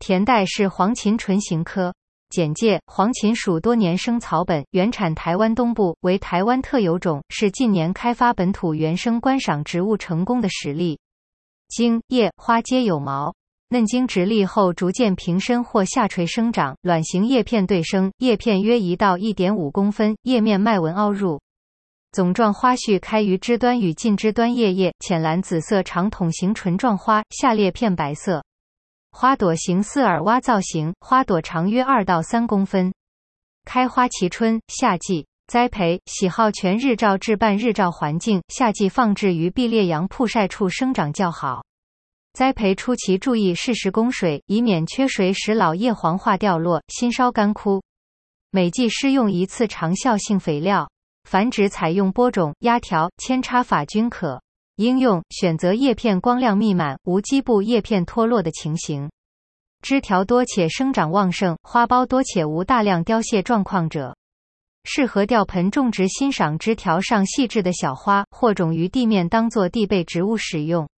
田代是黄芩唇形科。简介：黄芩属多年生草本，原产台湾东部，为台湾特有种，是近年开发本土原生观赏植物成功的实例。茎、叶、花皆有毛，嫩茎直立后逐渐平伸或下垂生长，卵形叶片对生，叶片约1到1.5公分，叶面脉纹凹入。总状花序开于枝端与近枝端，叶浅蓝紫色，长筒形唇状花，下裂片白色。花朵形似耳蛙造型，花朵长约2到3公分。开花期春、夏季。栽培喜好全日照至半日照环境，夏季放置于壁列阳曝晒处生长较好。栽培初期注意适时供水，以免缺水使老叶黄化掉落，新梢干枯。每季施用1次长效性肥料。繁殖采用播种、压条、扦插法均可。应用选择叶片光亮密满，无基部叶片脱落的情形。枝条多且生长旺盛，花苞多且无大量凋谢状况者。适合吊盆种植，欣赏枝条上细致的小花，或种于地面当作地被植物使用。